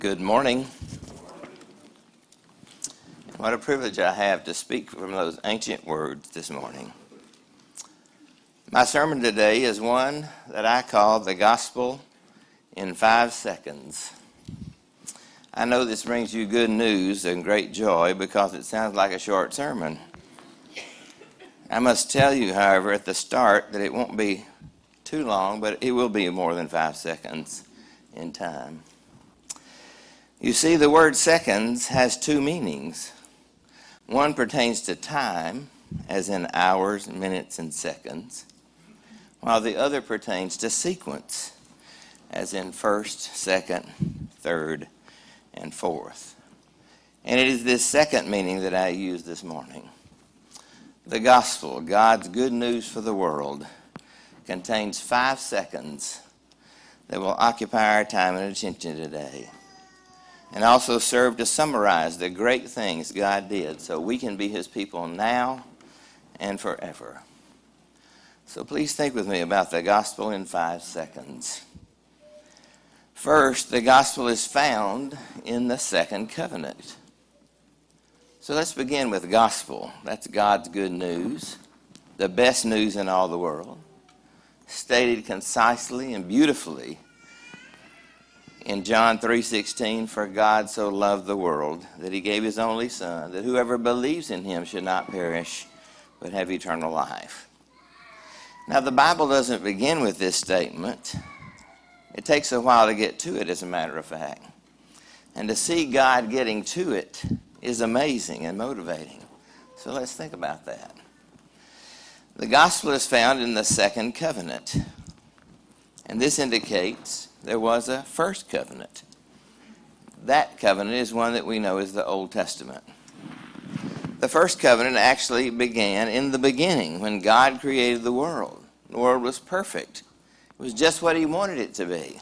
Good morning. What a privilege I have to speak from those ancient words this morning. My sermon today is one that I call the Gospel in 5 seconds. I know this brings you good news and great joy because it sounds like a short sermon. I must tell you, however, at the start that it won't be too long, but it will be more than 5 seconds in time. You see, the word seconds has two meanings. One pertains to time, as in hours, minutes, and seconds, while the other pertains to sequence, as in first, second, third, and fourth. And it is this second meaning that I use this morning. The gospel, God's good news for the world, contains 5 seconds that will occupy our time and attention today, and also serve to summarize the great things God did so we can be his people now and forever. So please think with me about the gospel in 5 seconds. First, the gospel is found in the second covenant. So let's begin with gospel. That's God's good news, the best news in all the world, stated concisely and beautifully in John 3:16, for God so loved the world that he gave his only Son, that whoever believes in him should not perish, but have eternal life. Now, the Bible doesn't begin with this statement. It takes a while to get to it, as a matter of fact. And to see God getting to it is amazing and motivating. So let's think about that. The gospel is found in the second covenant. And this indicates there was a first covenant. That covenant is one that we know as the Old Testament. The first covenant actually began in the beginning when God created the world. The world was perfect. It was just what he wanted it to be.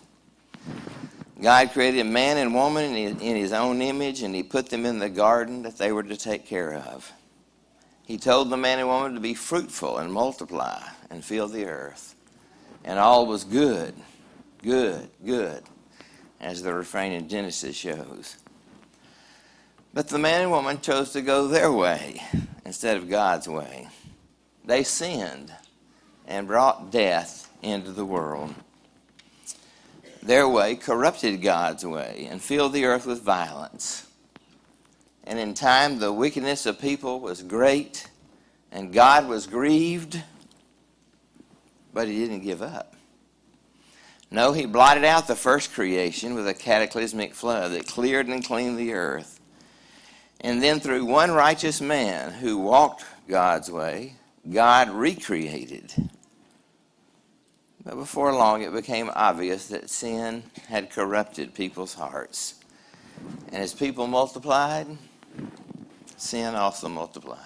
God created man and woman in his own image, and he put them in the garden that they were to take care of. He told the man and woman to be fruitful and multiply and fill the earth. And all was good. Good, good, as the refrain in Genesis shows. But the man and woman chose to go their way instead of God's way. They sinned and brought death into the world. Their way corrupted God's way and filled the earth with violence. And in time, the wickedness of people was great, and God was grieved, but he didn't give up. No, he blotted out the first creation with a cataclysmic flood that cleared and cleaned the earth. And then through one righteous man who walked God's way, God recreated. But before long, it became obvious that sin had corrupted people's hearts. And as people multiplied, sin also multiplied.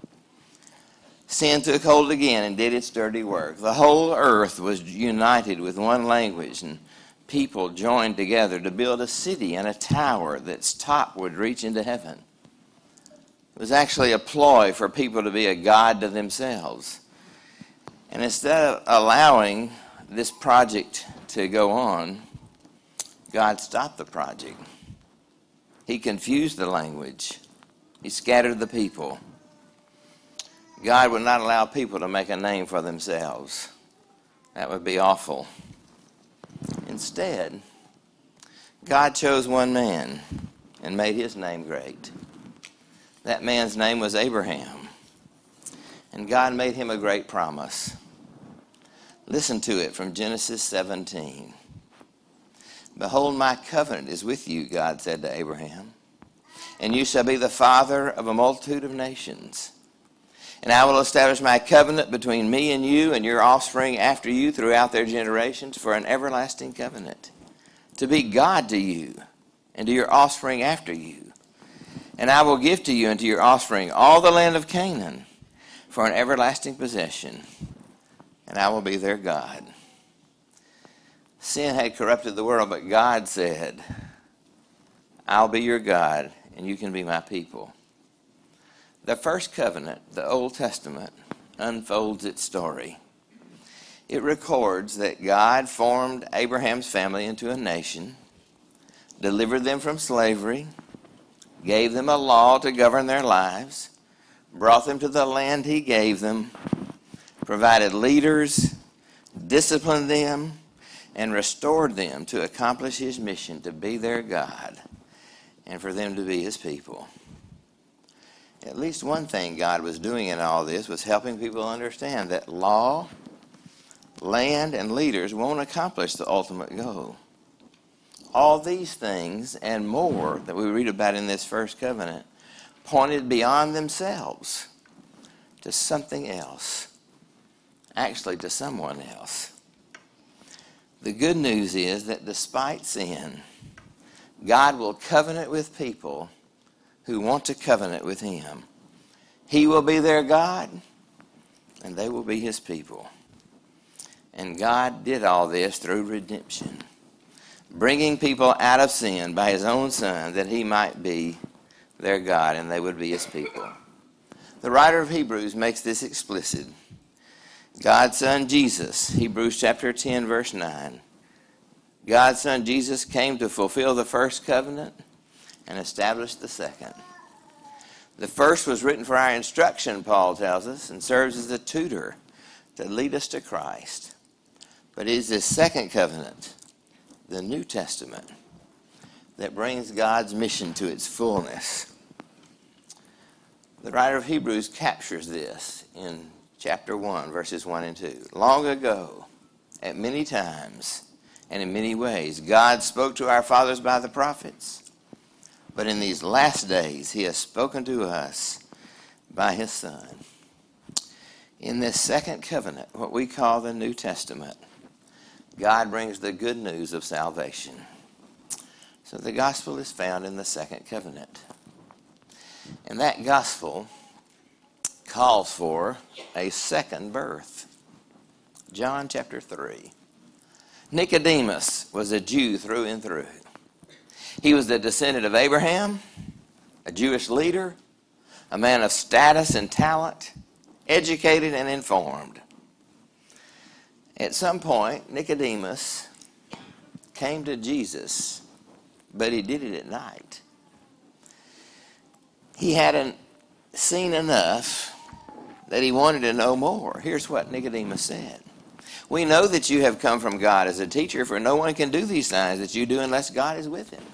Sin took hold again and did its dirty work. The whole earth was united with one language, and people joined together to build a city and a tower that's top would reach into heaven. It was actually a ploy for people to be a god to themselves. And instead of allowing this project to go on, God stopped the project. He confused the language. He scattered the people. God would not allow people to make a name for themselves. That would be awful. Instead, God chose one man and made his name great. That man's name was Abraham. And God made him a great promise. Listen to it from Genesis 17. Behold, my covenant is with you, God said to Abraham, and you shall be the father of a multitude of nations. And I will establish my covenant between me and you and your offspring after you throughout their generations for an everlasting covenant, to be God to you and to your offspring after you. And I will give to you and to your offspring all the land of Canaan for an everlasting possession, and I will be their God. Sin had corrupted the world, but God said, I'll be your God, and you can be my people. The first covenant, the Old Testament, unfolds its story. It records that God formed Abraham's family into a nation, delivered them from slavery, gave them a law to govern their lives, brought them to the land he gave them, provided leaders, disciplined them, and restored them to accomplish his mission to be their God and for them to be his people. At least one thing God was doing in all this was helping people understand that law, land, and leaders won't accomplish the ultimate goal. All these things and more that we read about in this first covenant pointed beyond themselves to something else, actually to someone else. The good news is that despite sin, God will covenant with people who want to covenant with him. He will be their God, and they will be his people. And God did all this through redemption, bringing people out of sin by his own Son, that he might be their God and they would be his people. The writer of Hebrews makes this explicit. God's Son Jesus, Hebrews chapter 10, verse 9. God's Son Jesus came to fulfill the first covenant and establish the second. The first was written for our instruction, Paul tells us, and serves as a tutor to lead us to Christ. But it is the second covenant, the New Testament, that brings God's mission to its fullness. The writer of Hebrews captures this in chapter 1, verses 1 and 2. Long ago, at many times and in many ways, God spoke to our fathers by the prophets. But in these last days, he has spoken to us by his Son. In this second covenant, what we call the New Testament, God brings the good news of salvation. So the gospel is found in the second covenant. And that gospel calls for a second birth. John chapter 3. Nicodemus was a Jew through and through. He was the descendant of Abraham, a Jewish leader, a man of status and talent, educated and informed. At some point, Nicodemus came to Jesus, but he did it at night. He hadn't seen enough that he wanted to know more. Here's what Nicodemus said. We know that you have come from God as a teacher, for no one can do these signs that you do unless God is with him.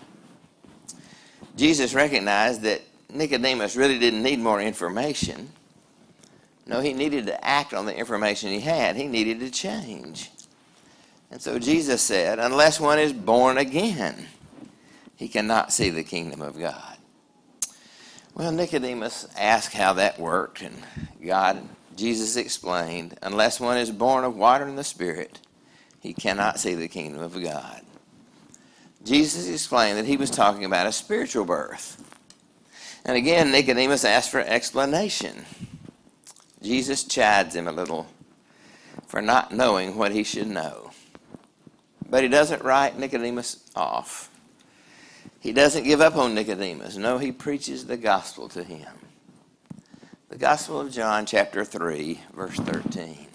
Jesus recognized that Nicodemus really didn't need more information. No, he needed to act on the information he had. He needed to change. And so Jesus said, unless one is born again, he cannot see the kingdom of God. Well, Nicodemus asked how that worked, and Jesus explained, unless one is born of water and the Spirit, he cannot see the kingdom of God. Jesus explained that he was talking about a spiritual birth. And again, Nicodemus asked for explanation. Jesus chides him a little for not knowing what he should know. But he doesn't write Nicodemus off. He doesn't give up on Nicodemus. No, he preaches the gospel to him. The Gospel of John, chapter 3, verse 13.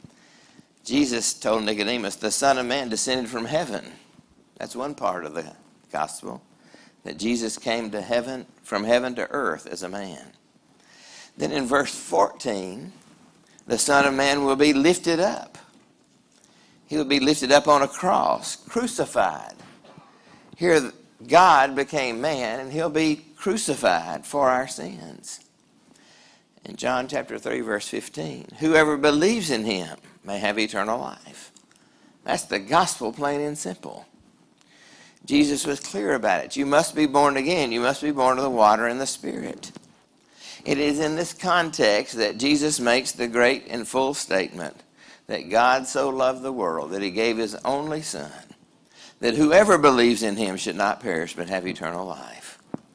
Jesus told Nicodemus, the Son of Man descended from heaven. That's one part of the gospel, that Jesus came to heaven, from heaven to earth as a man. Then in verse 14, the Son of Man will be lifted up. He will be lifted up on a cross, crucified. Here, God became man, and he'll be crucified for our sins. In John chapter 3, verse 15, whoever believes in him may have eternal life. That's the gospel, plain and simple. Jesus was clear about it. You must be born again. You must be born of the water and the Spirit. It is in this context that Jesus makes the great and full statement that God so loved the world that he gave his only Son, that whoever believes in him should not perish but have eternal life.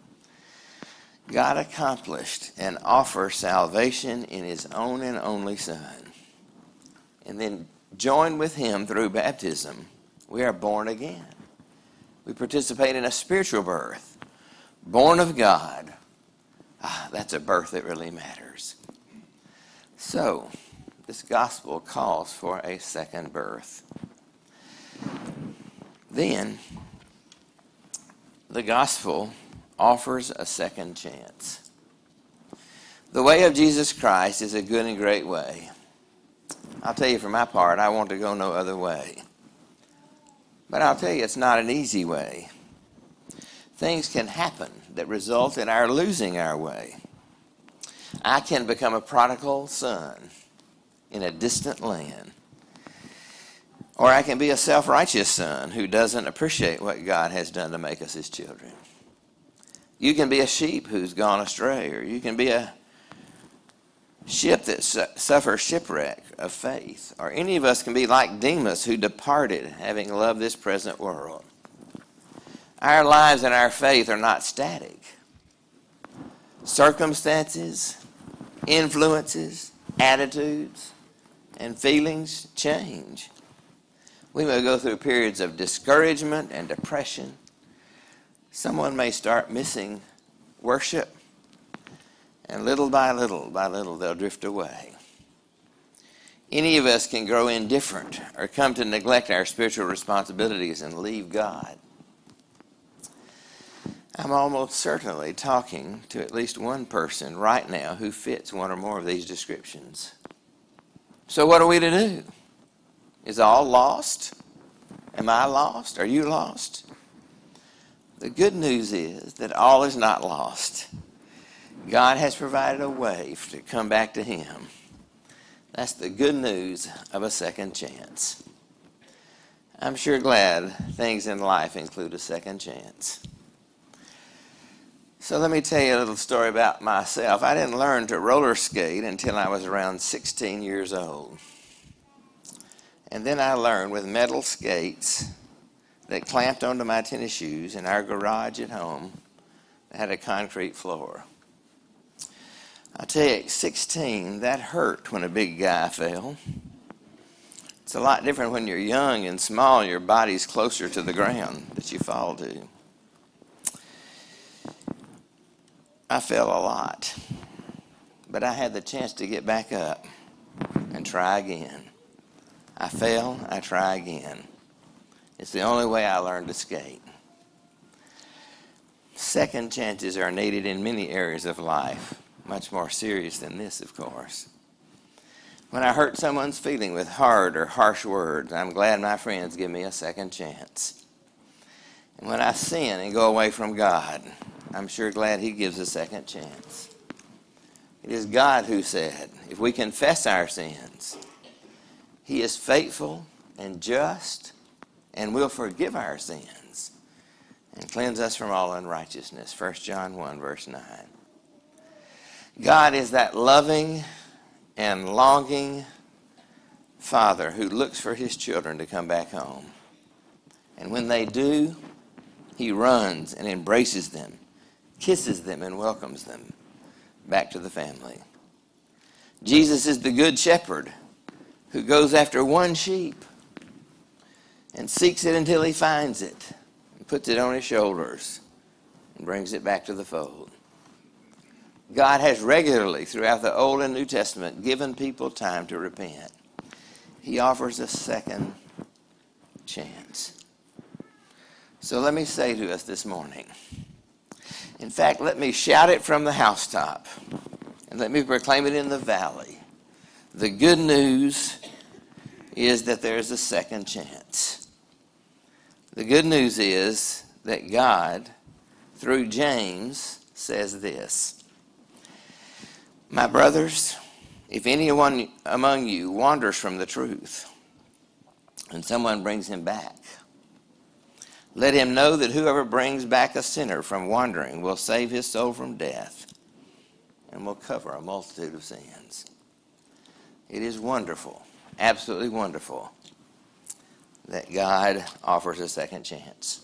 God accomplished and offers salvation in his own and only Son. And then joined with him through baptism, we are born again. We participate in a spiritual birth, born of God. That's a birth that really matters. So, this gospel calls for a second birth. Then, The gospel offers a second chance. The way of Jesus Christ is a good and great way. I'll tell you, for my part, I want to go no other way. But I'll tell you, it's not an easy way. Things can happen that result in our losing our way. I can become a prodigal son in a distant land. Or I can be a self-righteous son who doesn't appreciate what God has done to make us his children. You can be a sheep who's gone astray, or you can be a ship that suffers shipwreck of faith. Or any of us can be like Demas, who departed, having loved this present world. Our lives and our faith are not static. Circumstances, influences, attitudes, and feelings change. We may go through periods of discouragement and depression. Someone may start missing worship, and little by little, they'll drift away. Any of us can grow indifferent or come to neglect our spiritual responsibilities and leave God. I'm almost certainly talking to at least one person right now who fits one or more of these descriptions. So what are we to do? Is all lost? Am I lost? Are you lost? The good news is that all is not lost. God has provided a way to come back to him. That's the good news of a second chance. I'm sure glad things in life include a second chance. So let me tell you a little story about myself. I didn't learn to roller skate until I was around 16 years old. And then I learned with metal skates that clamped onto my tennis shoes in our garage at home that had a concrete floor. I'll tell you, at 16, that hurt when a big guy fell. It's a lot different when you're young and small. Your body's closer to the ground that you fall to. I fell a lot, but I had the chance to get back up and try again. I fell, I try again. It's the only way I learned to skate. Second chances are needed in many areas of life, much more serious than this, of course. When I hurt someone's feeling with hard or harsh words, I'm glad my friends give me a second chance. And when I sin and go away from God, I'm sure glad he gives a second chance. It is God who said, if we confess our sins, he is faithful and just and will forgive our sins and cleanse us from all unrighteousness. 1 John 1, verse 9. God is that loving and longing Father who looks for his children to come back home. And when they do, he runs and embraces them, kisses them, and welcomes them back to the family. Jesus is the good shepherd who goes after one sheep and seeks it until he finds it and puts it on his shoulders and brings it back to the fold. God has regularly throughout the Old and New Testament given people time to repent. He offers a second chance. So let me say to us this morning, in fact, let me shout it from the housetop and let me proclaim it in the valley. The good news is that there's a second chance. The good news is that God, through James, says this: my brothers, if anyone among you wanders from the truth and someone brings him back, let him know that whoever brings back a sinner from wandering will save his soul from death and will cover a multitude of sins. It is wonderful, absolutely wonderful, that God offers a second chance.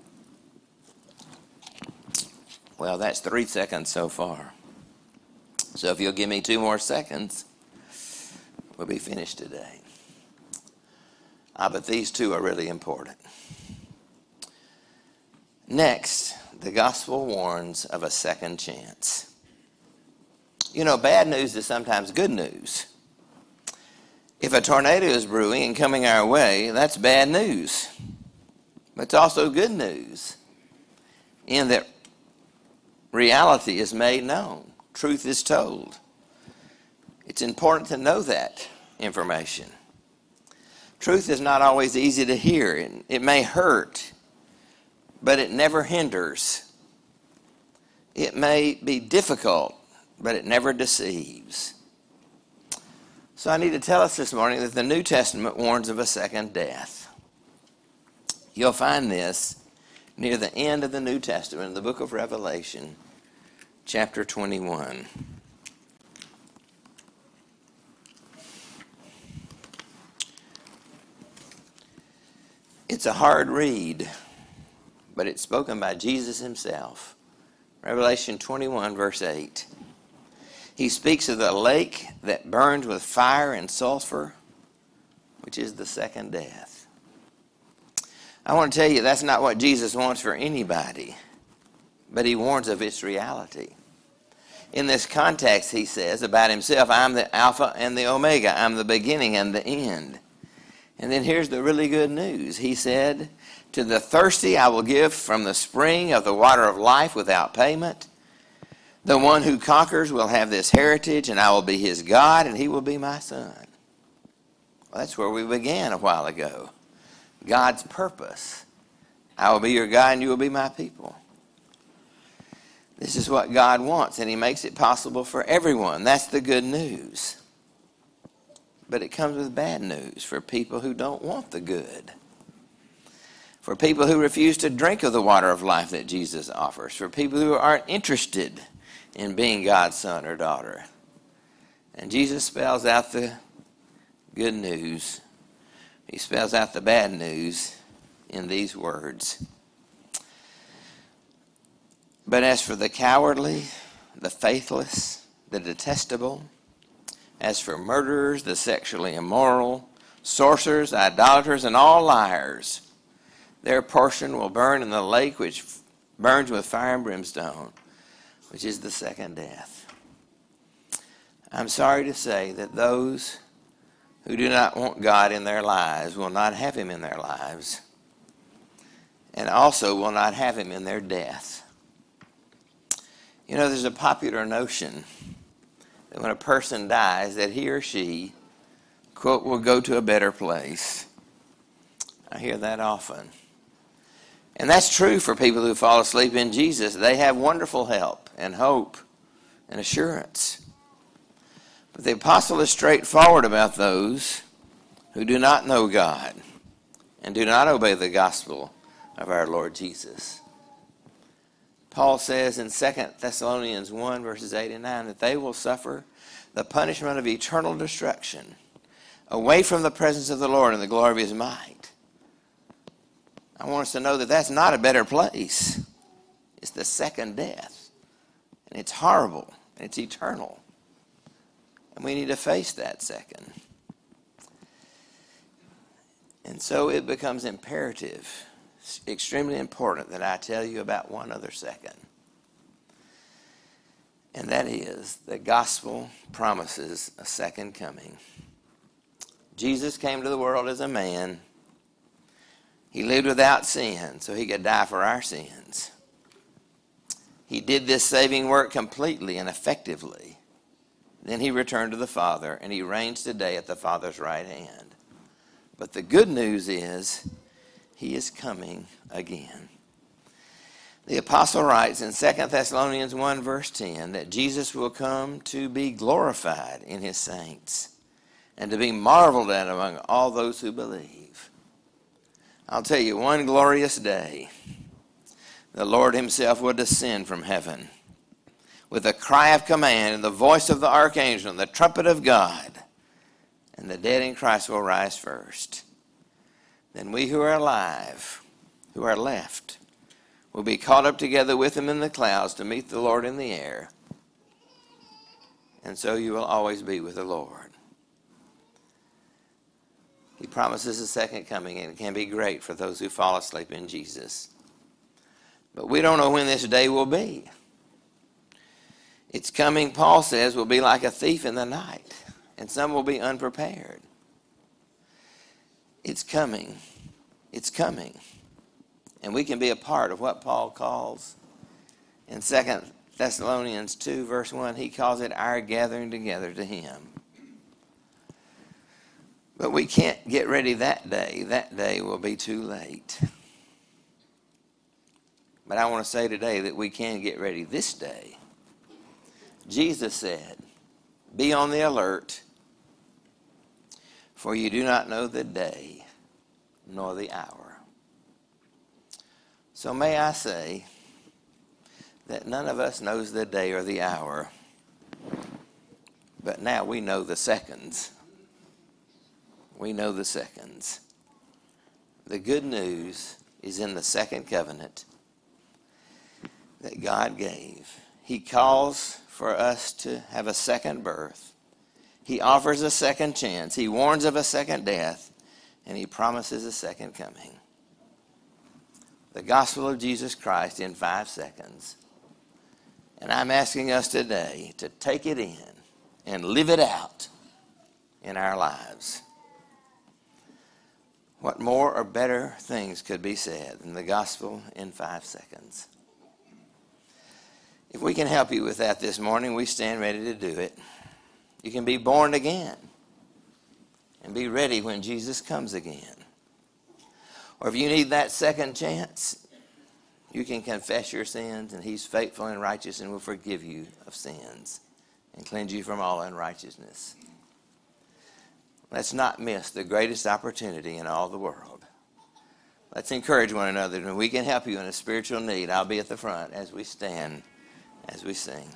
Well, that's 3 seconds so far. So if you'll give me 2 more seconds, we'll be finished today. But these 2 are really important. Next, the gospel warns of a second chance. You know, bad news is sometimes good news. If a tornado is brewing and coming our way, that's bad news. But it's also good news. in that reality is made known. Truth is told. It's important to know that information. Truth is not always easy to hear. It may hurt, but it never hinders. It may be difficult, but it never deceives. So I need to tell us this morning that the New Testament warns of a second death. You'll find this near the end of the New Testament in the book of Revelation, chapter 21. It's a hard read, but it's spoken by Jesus himself. Revelation 21, verse 8. He speaks of the lake that burns with fire and sulfur, which is the second death. I want to tell you that's not what Jesus wants for anybody, but he warns of its reality. In this context, he says about himself, I'm the Alpha and the Omega. I'm the beginning and the end. And then here's the really good news. He said, to the thirsty I will give from the spring of the water of life without payment. The one who conquers will have this heritage, and I will be his God, and he will be my son. Well, that's where we began a while ago. God's purpose. I will be your God, and you will be my people. This is what God wants, and he makes it possible for everyone. That's the good news. But it comes with bad news for people who don't want the good. For people who refuse to drink of the water of life that Jesus offers. For people who aren't interested in being God's son or daughter. And Jesus spells out the good news. He spells out the bad news in these words. But as for the cowardly, the faithless, the detestable, as for murderers, the sexually immoral, sorcerers, idolaters, and all liars, their portion will burn in the lake which burns with fire and brimstone, which is the second death. I'm sorry to say that those who do not want God in their lives will not have him in their lives, and also will not have him in their death. You know, there's a popular notion that when a person dies, that he or she, quote, will go to a better place. I hear that often. And that's true for people who fall asleep in Jesus. They have wonderful help and hope and assurance. But the apostle is straightforward about those who do not know God and do not obey the gospel of our Lord Jesus. Paul says in 2 Thessalonians 1, verses 8 and 9, that they will suffer the punishment of eternal destruction away from the presence of the Lord and the glory of his might. I want us to know that that's not a better place. It's the second death. And it's horrible. And it's eternal. And we need to face that second. And so it becomes imperative, extremely important, that I tell you about one other second. And that is, the gospel promises a second coming. Jesus came to the world as a man. He lived without sin, so he could die for our sins. He did this saving work completely and effectively. Then he returned to the Father, and he reigns today at the Father's right hand. But the good news is, he is coming again. The apostle writes in 2 Thessalonians 1, verse 10, that Jesus will come to be glorified in his saints and to be marveled at among all those who believe. I'll tell you, one glorious day, the Lord himself will descend from heaven with a cry of command and the voice of the archangel and the trumpet of God, and the dead in Christ will rise first. Then we who are alive, who are left, will be caught up together with him in the clouds to meet the Lord in the air. And so you will always be with the Lord. He promises a second coming, and it can be great for those who fall asleep in Jesus. But we don't know when this day will be. Its coming, Paul says, will be like a thief in the night, and some will be unprepared. It's coming. It's coming. And we can be a part of what Paul calls in 2 Thessalonians 2, verse 1, he calls it our gathering together to him. But we can't get ready that day. That day will be too late. But I want to say today that we can get ready this day. Jesus said, be on the alert, for you do not know the day nor the hour. So may I say that none of us knows the day or the hour, but now we know the seconds. We know the seconds. The good news is in the second covenant that God gave. He calls for us to have a second birth. He offers a second chance. He warns of a second death, and he promises a second coming. The gospel of Jesus Christ in 5 seconds. And I'm asking us today to take it in and live it out in our lives. What more or better things could be said than the gospel in 5 seconds? If we can help you with that this morning, we stand ready to do it. You can be born again and be ready when Jesus comes again. Or if you need that second chance, you can confess your sins, and he's faithful and righteous and will forgive you of sins and cleanse you from all unrighteousness. Let's not miss the greatest opportunity in all the world. Let's encourage one another, and we can help you in a spiritual need. I'll be at the front as we stand, as we sing.